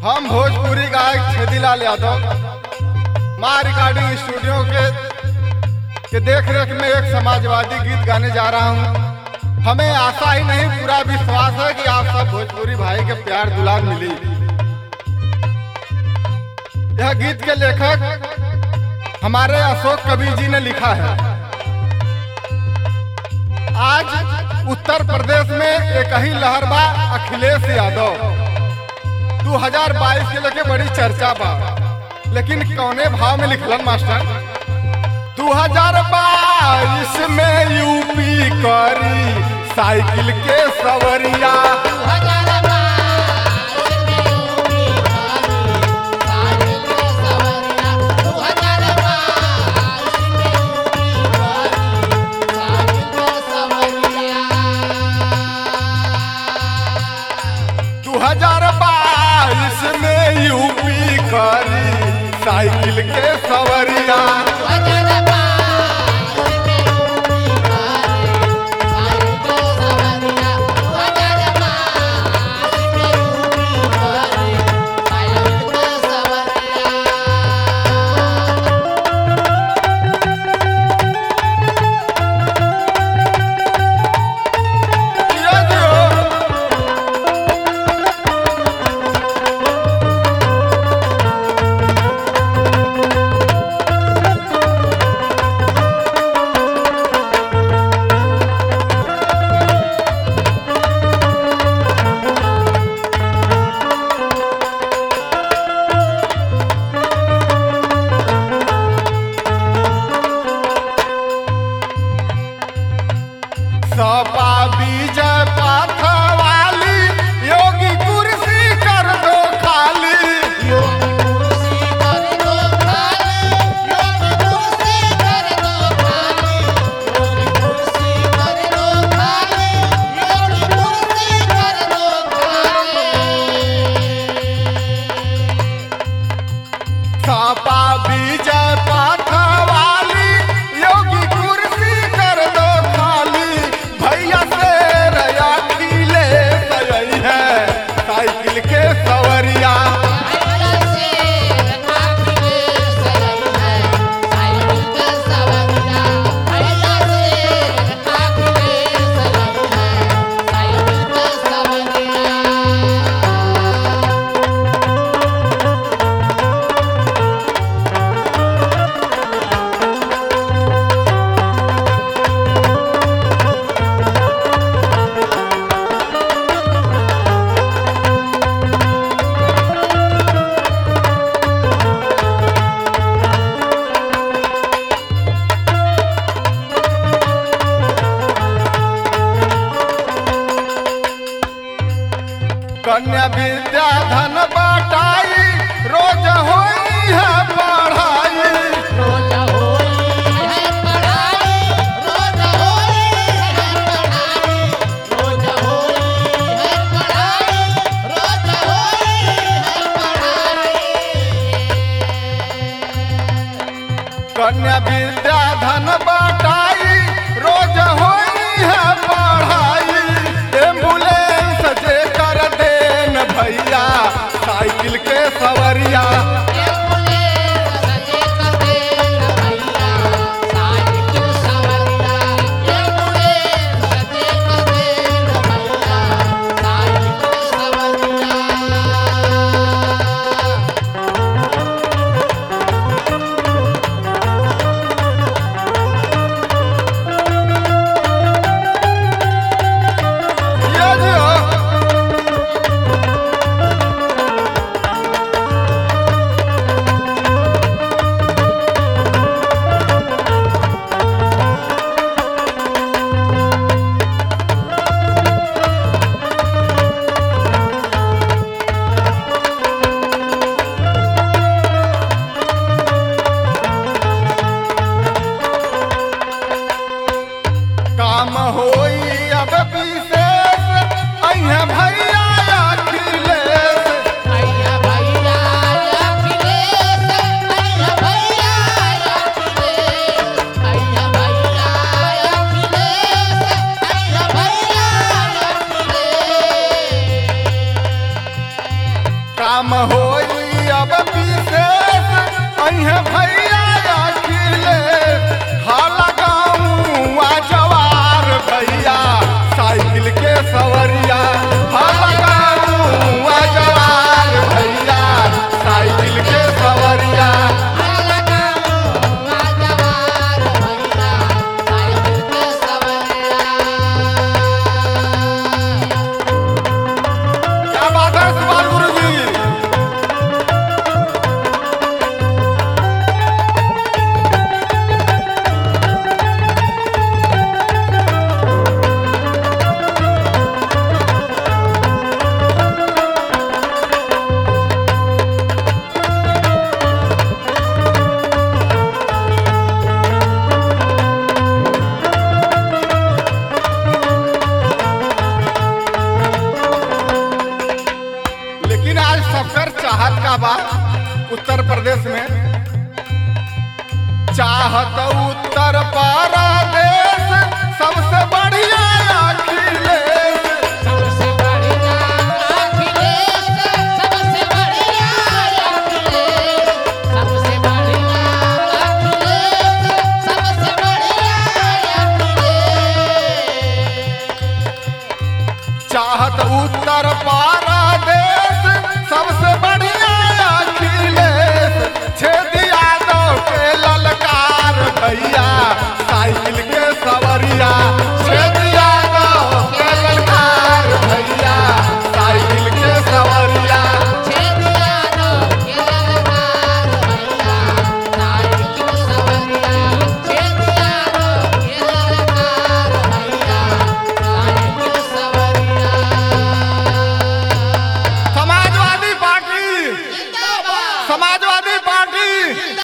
हम भोजपुरी गायक छेदीलाल यादव माँ रिकॉर्डिंग स्टूडियो के देख रेख में एक समाजवादी गीत गाने जा रहा हूँ। हमें आशा ही नहीं पूरा विश्वास है कि आप सब भोजपुरी भाई के प्यार दुलार मिली। यह गीत के लेखक हमारे अशोक कबीर जी ने लिखा है। आज उत्तर प्रदेश में एक ही लहर बा अखिलेश यादव 2022 के लेके बड़ी चर्चा बा, लेकिन कौने भाव में लिखलन मास्टर? 2022 में यूपी करी साइकिल के सवरिया, में यूपी करी साइकिल के सवरिया। सपा विजय पाथ वाली योगी कुर्सी कर दो खाली, योगी कुर्सी कर दो खाली, योगी कुर्सी कर दो खाली, योगी कुर्सी कर दो खाली, योगी कुर्सी कर दो खाली। सपा विजय पाथ वाली योगी कुर्सी कर दो खाली, भैया से रया खिले सजई है साइकिल के सवरिया। काम होई अब विशेष अहे भैया अखिलेश हाला गाँव जवार भैया साइकिल के सवरिया हाला गाँव जवार भैया साइकिल के सवरिया क्या बात है सुभाष गुरु जी। लेकिन आज सबकर चाहत का बात उत्तर प्रदेश में चाहत उत्तर प्रदेश सबसे बढ़िया अखिलेश सबसे बढ़िया अखिलेश सबसे बढ़िया अखिलेश सबसे बढ़िया अखिलेश सबसे बढ़िया अखिलेश चाहत उत्तर प्रदेश सबसे बढ़िया अखिलेश छेद यादव के ललकार भैया साइकिल के सवरिया